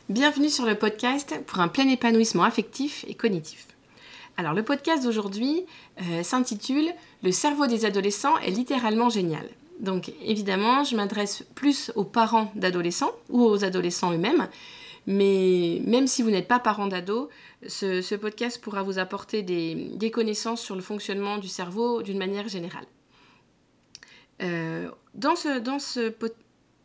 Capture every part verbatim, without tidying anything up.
Bienvenue sur le podcast pour un plein épanouissement affectif et cognitif. Alors le podcast d'aujourd'hui euh, s'intitule « Le cerveau des adolescents est littéralement génial ». Donc évidemment, je m'adresse plus aux parents d'adolescents ou aux adolescents eux-mêmes, mais même si vous n'êtes pas parent d'ado, ce, ce podcast pourra vous apporter des, des connaissances sur le fonctionnement du cerveau d'une manière générale. Euh, dans ce, dans ce podcast,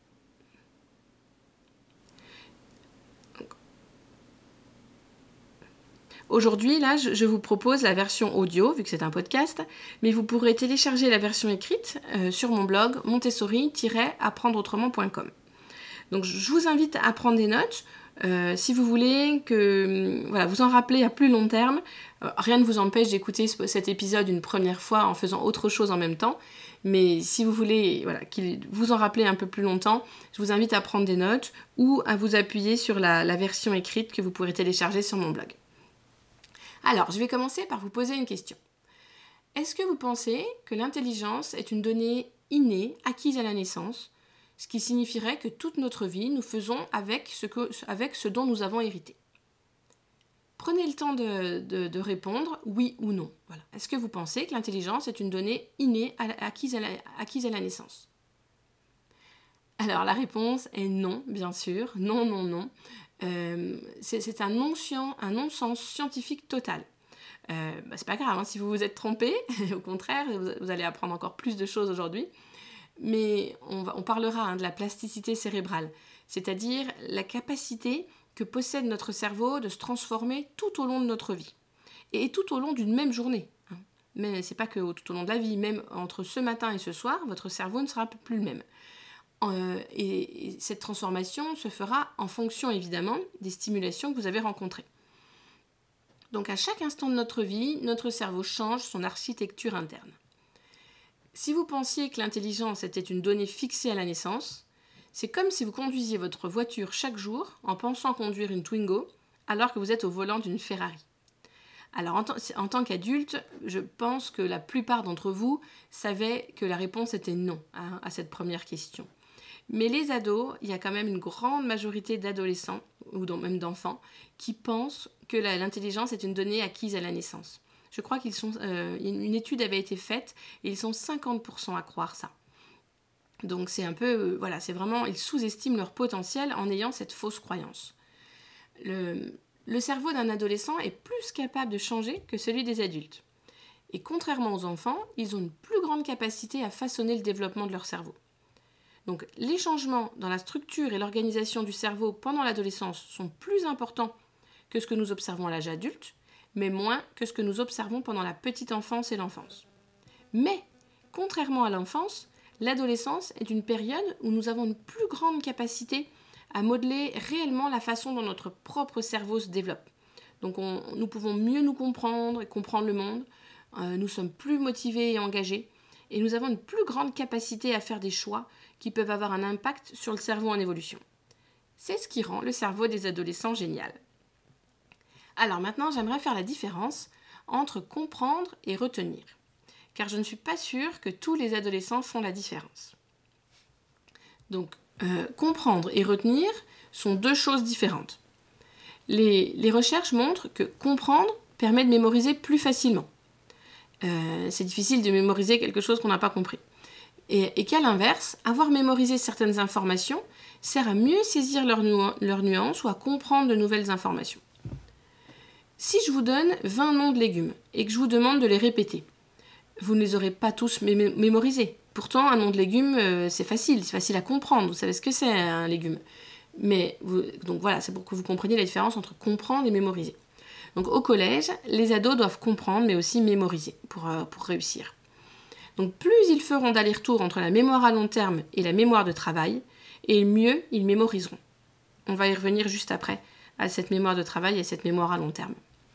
Aujourd'hui, là, je vous propose la version audio, vu que c'est un podcast, mais vous pourrez télécharger la version écrite euh, sur mon blog montessori tiret apprendre autrement point com. Donc, je vous invite à prendre des notes. Euh, si vous voulez que voilà, vous en rappeler à plus long terme, euh, rien ne vous empêche d'écouter cet épisode une première fois en faisant autre chose en même temps. Mais si vous voulez voilà, qu'il vous en rappeler un peu plus longtemps, je vous invite à prendre des notes ou à vous appuyer sur la, la version écrite que vous pourrez télécharger sur mon blog. Alors, je vais commencer par vous poser une question. Est-ce que vous pensez que l'intelligence est une donnée innée, acquise à la naissance, ce qui signifierait que toute notre vie, nous faisons avec ce, que, avec ce dont nous avons hérité? Prenez le temps de, de, de répondre oui ou non. Voilà. Est-ce que vous pensez que l'intelligence est une donnée innée, acquise à la, acquise à la naissance? Alors, la réponse est non, bien sûr. Non, non, non. Euh, c'est, c'est un non-science, un non-sens scientifique total. Euh, bah, c'est pas grave hein, si vous vous êtes trompé, au contraire, vous, vous allez apprendre encore plus de choses aujourd'hui. Mais on, va, on parlera hein, de la plasticité cérébrale, c'est-à-dire la capacité que possède notre cerveau de se transformer tout au long de notre vie. Et tout au long d'une même journée. Hein. Mais c'est pas que tout au long de la vie, même entre ce matin et ce soir, votre cerveau ne sera plus le même. Euh, et, et cette transformation se fera en fonction évidemment des stimulations que vous avez rencontrées. Donc à chaque instant de notre vie, notre cerveau change son architecture interne. Si vous pensiez que l'intelligence était une donnée fixée à la naissance, c'est comme si vous conduisiez votre voiture chaque jour en pensant conduire une Twingo alors que vous êtes au volant d'une Ferrari. Alors en, t- en tant qu'adulte, je pense que la plupart d'entre vous savaient que la réponse était non hein, à cette première question. Mais les ados, il y a quand même une grande majorité d'adolescents, ou même d'enfants, qui pensent que la, l'intelligence est une donnée acquise à la naissance. Je crois qu'ils sont, euh, une étude avait été faite, et ils sont cinquante pour cent à croire ça. Donc c'est un peu, euh, voilà, c'est vraiment, ils sous-estiment leur potentiel en ayant cette fausse croyance. Le, le cerveau d'un adolescent est plus capable de changer que celui des adultes. Et contrairement aux enfants, ils ont une plus grande capacité à façonner le développement de leur cerveau. Donc, les changements dans la structure et l'organisation du cerveau pendant l'adolescence sont plus importants que ce que nous observons à l'âge adulte, mais moins que ce que nous observons pendant la petite enfance et l'enfance. Mais, contrairement à l'enfance, l'adolescence est une période où nous avons une plus grande capacité à modeler réellement la façon dont notre propre cerveau se développe. Donc, on, nous pouvons mieux nous comprendre et comprendre le monde, euh, nous sommes plus motivés et engagés, et nous avons une plus grande capacité à faire des choix qui peuvent avoir un impact sur le cerveau en évolution. C'est ce qui rend le cerveau des adolescents génial. Alors maintenant, j'aimerais faire la différence entre comprendre et retenir, car je ne suis pas sûre que tous les adolescents font la différence. Donc, euh, comprendre et retenir sont deux choses différentes. Les, les recherches montrent que comprendre permet de mémoriser plus facilement. Euh, c'est difficile de mémoriser quelque chose qu'on n'a pas compris. Et, et qu'à l'inverse, avoir mémorisé certaines informations sert à mieux saisir leurs nu- leur nuances ou à comprendre de nouvelles informations. Si je vous donne vingt noms de légumes et que je vous demande de les répéter, vous ne les aurez pas tous mé- mémorisés. Pourtant, un nom de légume, euh, c'est facile, c'est facile à comprendre, vous savez ce que c'est un légume. Mais vous, donc voilà, c'est pour que vous compreniez la différence entre comprendre et mémoriser. Donc au collège, les ados doivent comprendre mais aussi mémoriser pour, euh, pour réussir. Donc plus ils feront d'aller-retour entre la mémoire à long terme et la mémoire de travail, et mieux ils mémoriseront. On va y revenir juste après à cette mémoire de travail et cette mémoire à long terme.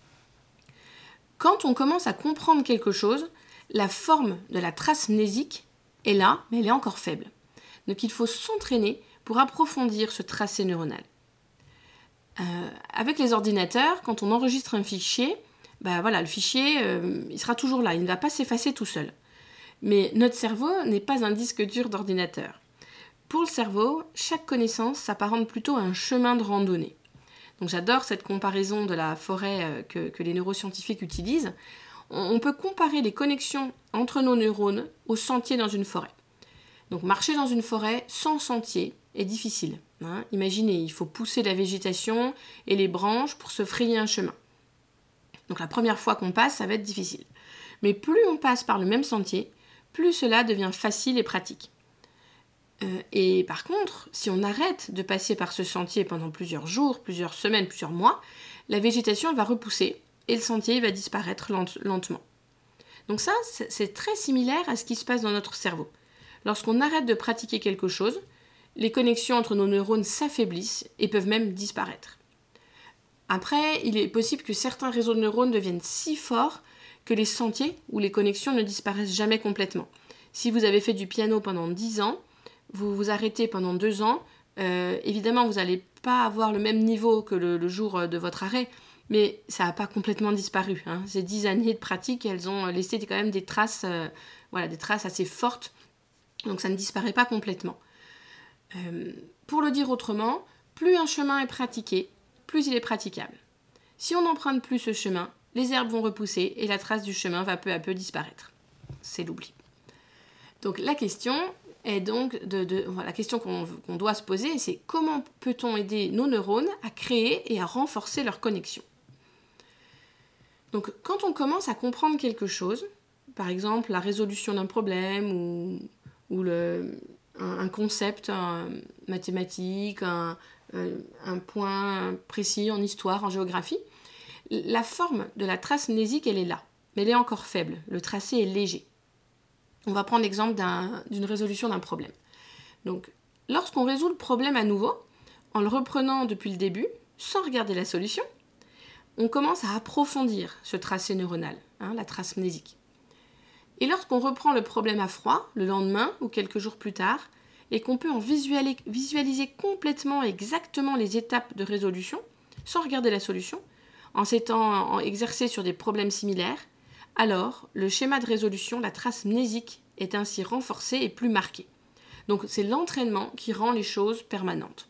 Quand on commence à comprendre quelque chose, la forme de la trace mnésique est là, mais elle est encore faible. Donc il faut s'entraîner pour approfondir ce tracé neuronal. Euh, avec les ordinateurs, quand on enregistre un fichier, bah voilà, le fichier, euh, il sera toujours là, il ne va pas s'effacer tout seul. Mais notre cerveau n'est pas un disque dur d'ordinateur. Pour le cerveau, chaque connaissance s'apparente plutôt à un chemin de randonnée. Donc j'adore cette comparaison de la forêt euh, que, que les neuroscientifiques utilisent. On, on peut comparer les connexions entre nos neurones aux sentiers dans une forêt. Donc marcher dans une forêt sans sentier est difficile. Hein. Imaginez, il faut pousser la végétation et les branches pour se frayer un chemin. Donc la première fois qu'on passe, ça va être difficile. Mais plus on passe par le même sentier, plus cela devient facile et pratique. Euh, et par contre, si on arrête de passer par ce sentier pendant plusieurs jours, plusieurs semaines, plusieurs mois, la végétation va repousser et le sentier va disparaître lent- lentement. Donc ça, c'est, c'est très similaire à ce qui se passe dans notre cerveau. Lorsqu'on arrête de pratiquer quelque chose, les connexions entre nos neurones s'affaiblissent et peuvent même disparaître. Après, il est possible que certains réseaux de neurones deviennent si forts que les sentiers ou les connexions ne disparaissent jamais complètement. Si vous avez fait du piano pendant dix ans, vous vous arrêtez pendant deux ans, euh, évidemment, vous n'allez pas avoir le même niveau que le, le jour de votre arrêt, mais ça n'a pas complètement disparu. Hein. Ces dix années de pratique, elles ont laissé quand même des traces, euh, voilà, des traces assez fortes, donc ça ne disparaît pas complètement. Euh, pour le dire autrement, plus un chemin est pratiqué, plus il est praticable. Si on n'emprunte plus ce chemin, les herbes vont repousser et la trace du chemin va peu à peu disparaître. C'est l'oubli. Donc la question est donc de, de la question qu'on, qu'on doit se poser, c'est comment peut-on aider nos neurones à créer et à renforcer leur connexion. Donc quand on commence à comprendre quelque chose, par exemple la résolution d'un problème ou, ou le, un, un concept un, mathématique, un, un point précis en histoire, en géographie, la forme de la trace mnésique, elle est là, mais elle est encore faible, le tracé est léger. On va prendre l'exemple d'un, d'une résolution d'un problème. Donc, lorsqu'on résout le problème à nouveau, en le reprenant depuis le début, sans regarder la solution, on commence à approfondir ce tracé neuronal, hein, la trace mnésique. Et lorsqu'on reprend le problème à froid, le lendemain ou quelques jours plus tard, et qu'on peut en visualiser, visualiser complètement exactement les étapes de résolution, sans regarder la solution, en s'étant exercé sur des problèmes similaires, alors le schéma de résolution, la trace mnésique, est ainsi renforcée et plus marquée. Donc c'est l'entraînement qui rend les choses permanentes.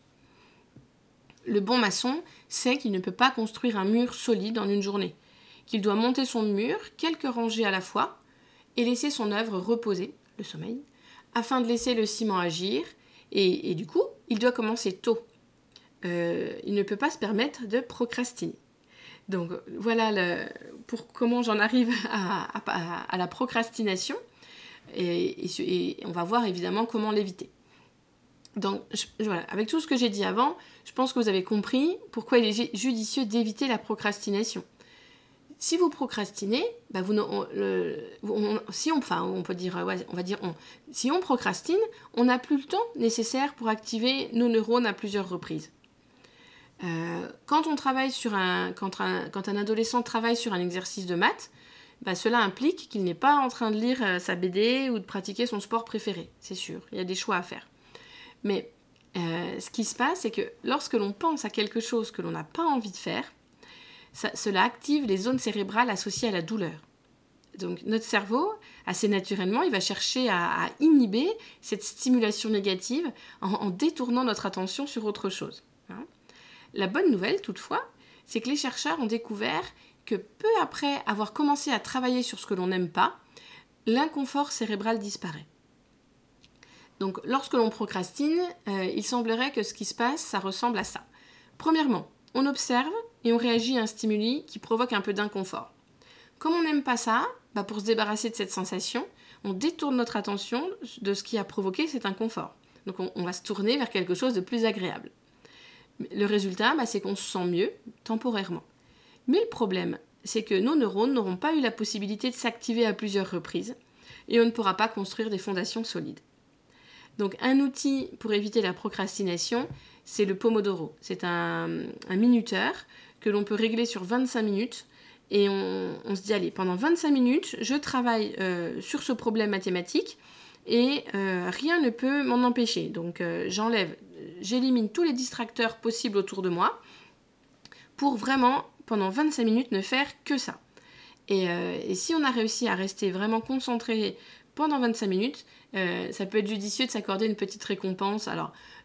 Le bon maçon sait qu'il ne peut pas construire un mur solide en une journée, qu'il doit monter son mur quelques rangées à la fois et laisser son œuvre reposer, le sommeil, afin de laisser le ciment agir, et, et du coup, il doit commencer tôt. Euh, il ne peut pas se permettre de procrastiner. Donc voilà le, pour comment j'en arrive à, à, à la procrastination, et, et, et on va voir évidemment comment l'éviter. Donc je, voilà, avec tout ce que j'ai dit avant, je pense que vous avez compris pourquoi il est judicieux d'éviter la procrastination. Si vous procrastinez, bah vous, on, le, on, si on, enfin, on peut dire, ouais, on va dire on, si on procrastine, on n'a plus le temps nécessaire pour activer nos neurones à plusieurs reprises. Euh, quand on travaille sur un, quand un, quand un adolescent travaille sur un exercice de maths, bah cela implique qu'il n'est pas en train de lire euh, sa B D ou de pratiquer son sport préféré, c'est sûr. Il y a des choix à faire. Mais euh, ce qui se passe, c'est que lorsque l'on pense à quelque chose que l'on n'a pas envie de faire, ça, cela active les zones cérébrales associées à la douleur. Donc notre cerveau, assez naturellement, il va chercher à, à inhiber cette stimulation négative en, en détournant notre attention sur autre chose. Hein. La bonne nouvelle, toutefois, c'est que les chercheurs ont découvert que peu après avoir commencé à travailler sur ce que l'on n'aime pas, l'inconfort cérébral disparaît. Donc lorsque l'on procrastine, euh, il semblerait que ce qui se passe, ça ressemble à ça. Premièrement, on observe et on réagit à un stimuli qui provoque un peu d'inconfort. Comme on n'aime pas ça, bah pour se débarrasser de cette sensation, on détourne notre attention de ce qui a provoqué cet inconfort. Donc on, on va se tourner vers quelque chose de plus agréable. Le résultat, bah, c'est qu'on se sent mieux, temporairement. Mais le problème, c'est que nos neurones n'auront pas eu la possibilité de s'activer à plusieurs reprises et on ne pourra pas construire des fondations solides. Donc un outil pour éviter la procrastination, c'est le Pomodoro. C'est un, un minuteur que l'on peut régler sur vingt-cinq minutes et on, on se dit, allez, pendant vingt-cinq minutes, je travaille euh, sur ce problème mathématique et euh, rien ne peut m'en empêcher. Donc euh, j'enlève, j'élimine tous les distracteurs possibles autour de moi pour vraiment, pendant vingt-cinq minutes, ne faire que ça. Et, euh, et si on a réussi à rester vraiment concentré pendant vingt-cinq minutes, euh, ça peut être judicieux de s'accorder une petite récompense. Alors,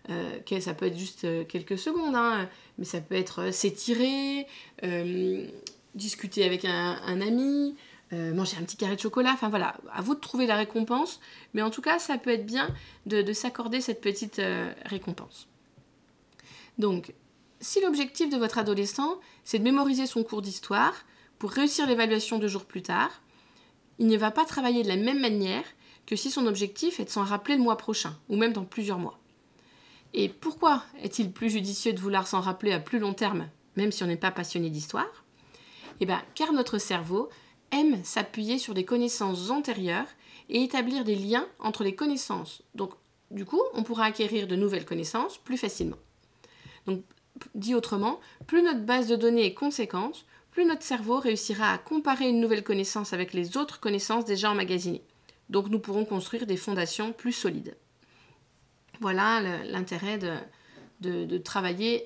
euh, que ça peut être juste euh, quelques secondes, hein, mais ça peut être euh, s'étirer, euh, discuter avec un, un ami, euh, manger un petit carré de chocolat, enfin voilà, à vous de trouver la récompense, mais en tout cas, ça peut être bien de, de s'accorder cette petite euh, récompense. Donc, si l'objectif de votre adolescent, c'est de mémoriser son cours d'histoire pour réussir l'évaluation deux jours plus tard, il ne va pas travailler de la même manière que si son objectif est de s'en rappeler le mois prochain, ou même dans plusieurs mois. Et pourquoi est-il plus judicieux de vouloir s'en rappeler à plus long terme, même si on n'est pas passionné d'histoire ? Eh bien, car notre cerveau aime s'appuyer sur des connaissances antérieures et établir des liens entre les connaissances. Donc, du coup, on pourra acquérir de nouvelles connaissances plus facilement. Donc, dit autrement, plus notre base de données est conséquente, plus notre cerveau réussira à comparer une nouvelle connaissance avec les autres connaissances déjà emmagasinées. Donc nous pourrons construire des fondations plus solides. Voilà le, l'intérêt de, de, de travailler.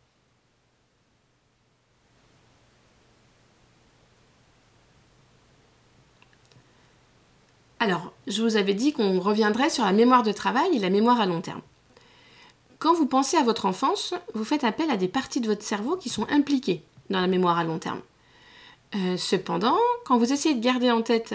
Alors, je vous avais dit qu'on reviendrait sur la mémoire de travail et la mémoire à long terme. Quand vous pensez à votre enfance, vous faites appel à des parties de votre cerveau qui sont impliquées dans la mémoire à long terme. Euh, cependant, quand vous essayez de garder en tête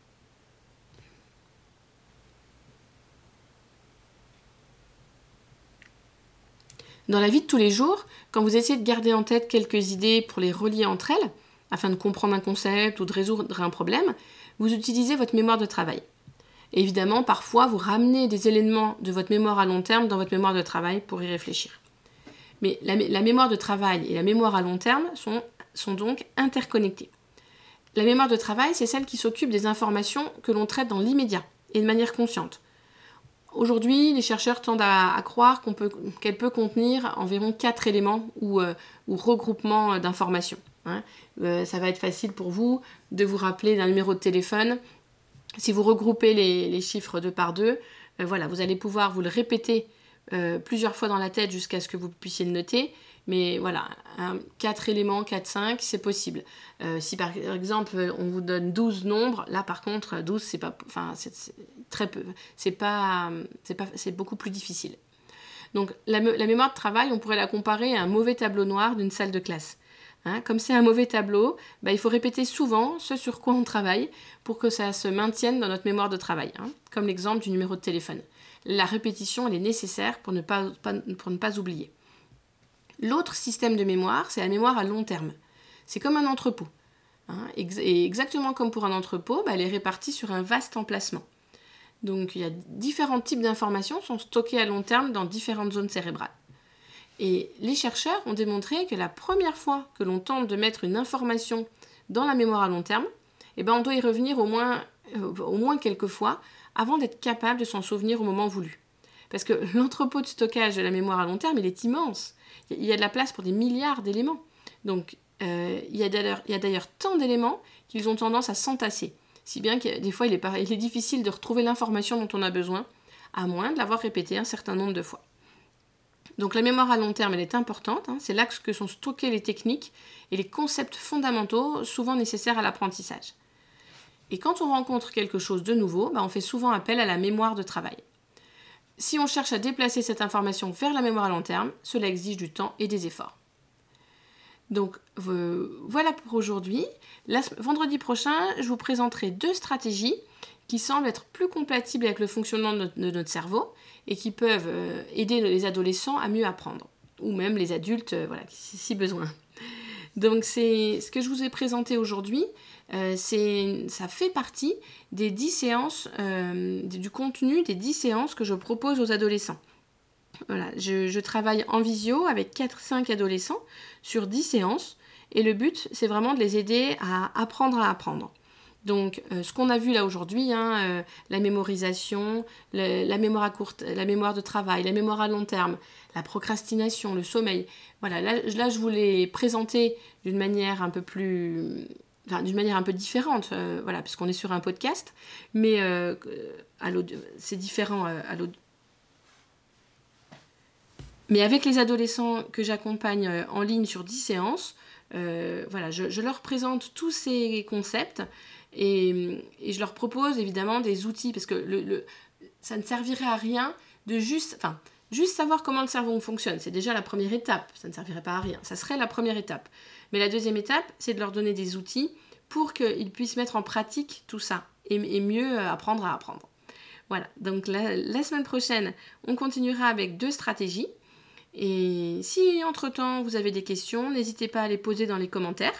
dans la vie de tous les jours, quand vous essayez de garder en tête quelques idées pour les relier entre elles, afin de comprendre un concept ou de résoudre un problème, vous utilisez votre mémoire de travail. Et évidemment, parfois, vous ramenez des éléments de votre mémoire à long terme dans votre mémoire de travail pour y réfléchir. Mais la, la mémoire de travail et la mémoire à long terme sont, sont donc interconnectées. La mémoire de travail, c'est celle qui s'occupe des informations que l'on traite dans l'immédiat et de manière consciente. Aujourd'hui, les chercheurs tendent à, à croire qu'on peut, qu'elle peut contenir environ quatre éléments ou, euh, ou regroupements d'informations. Hein. Euh, ça va être facile pour vous de vous rappeler d'un numéro de téléphone. Si vous regroupez les, les chiffres deux par deux, euh, voilà, vous allez pouvoir vous le répéter euh, plusieurs fois dans la tête jusqu'à ce que vous puissiez le noter. Mais voilà, hein, quatre éléments, quatre, cinq, c'est possible. Euh, si par exemple on vous donne douze nombres, là par contre douze c'est pas, enfin c'est, c'est très peu, c'est pas, c'est pas, c'est beaucoup plus difficile. Donc la, la mémoire de travail, on pourrait la comparer à un mauvais tableau noir d'une salle de classe. Hein, comme c'est un mauvais tableau, bah, il faut répéter souvent ce sur quoi on travaille pour que ça se maintienne dans notre mémoire de travail, hein, comme l'exemple du numéro de téléphone. La répétition, elle est nécessaire pour ne pas, pas, pour ne pas oublier. L'autre système de mémoire, c'est la mémoire à long terme. C'est comme un entrepôt. Hein, et exactement comme pour un entrepôt, bah, elle est répartie sur un vaste emplacement. Donc il y a différents types d'informations qui sont stockées à long terme dans différentes zones cérébrales. Et les chercheurs ont démontré que la première fois que l'on tente de mettre une information dans la mémoire à long terme, eh ben on doit y revenir au moins, euh, au moins quelques fois avant d'être capable de s'en souvenir au moment voulu. Parce que l'entrepôt de stockage de la mémoire à long terme, il est immense. Il y a de la place pour des milliards d'éléments. Donc, euh, il y a d'ailleurs, il y a d'ailleurs tant d'éléments qu'ils ont tendance à s'entasser. Si bien que des fois, il est, pas, il est difficile de retrouver l'information dont on a besoin, à moins de l'avoir répétée un certain nombre de fois. Donc, la mémoire à long terme, elle est importante. Hein, c'est là que sont stockées les techniques et les concepts fondamentaux, souvent nécessaires à l'apprentissage. Et quand on rencontre quelque chose de nouveau, bah, on fait souvent appel à la mémoire de travail. Si on cherche à déplacer cette information vers la mémoire à long terme, cela exige du temps et des efforts. Donc euh, voilà pour aujourd'hui. La, vendredi prochain, je vous présenterai deux stratégies qui semblent être plus compatibles avec le fonctionnement de notre, de notre cerveau et qui peuvent euh, aider les adolescents à mieux apprendre, ou même les adultes, euh, voilà, si, si besoin. Donc c'est ce que je vous ai présenté aujourd'hui. Euh, c'est, ça fait partie des dix séances, euh, du contenu des dix séances que je propose aux adolescents. Voilà, je, je travaille en visio avec quatre cinq adolescents sur dix séances et le but, c'est vraiment de les aider à apprendre à apprendre. Donc, euh, ce qu'on a vu là aujourd'hui, hein, euh, la mémorisation, le, la mémoire à courte, la mémoire de travail, la mémoire à long terme, la procrastination, le sommeil. Voilà, là, là je vous l'ai présenté d'une manière un peu plus... Enfin, d'une manière un peu différente, euh, voilà, puisqu'on est sur un podcast, mais euh, à l'audio, c'est différent euh, à l'audio. Mais avec les adolescents que j'accompagne euh, en ligne sur dix séances, euh, voilà, je, je leur présente tous ces concepts et, et je leur propose évidemment des outils, parce que le, le, ça ne servirait à rien de juste... Enfin, Juste savoir comment le cerveau fonctionne, c'est déjà la première étape, ça ne servirait pas à rien, ça serait la première étape. Mais la deuxième étape, c'est de leur donner des outils pour qu'ils puissent mettre en pratique tout ça et, et mieux apprendre à apprendre. Voilà, donc la, la semaine prochaine, on continuera avec deux stratégies. Et si entre-temps vous avez des questions, n'hésitez pas à les poser dans les commentaires.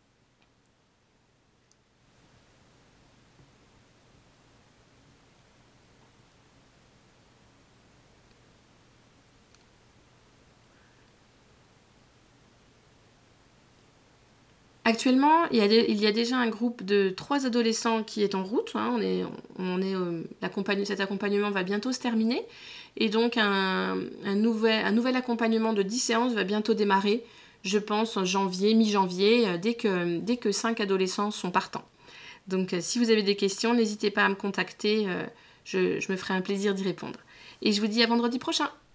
Actuellement, il y, a des, il y a déjà un groupe de trois adolescents qui est en route. Hein, on est, on est, euh, cet accompagnement va bientôt se terminer. Et donc, un, un, nouvel, un nouvel accompagnement de dix séances va bientôt démarrer, je pense, en janvier, mi-janvier, euh, dès que, dès que cinq adolescents sont partants. Donc, euh, si vous avez des questions, n'hésitez pas à me contacter. Euh, je, je me ferai un plaisir d'y répondre. Et je vous dis à vendredi prochain.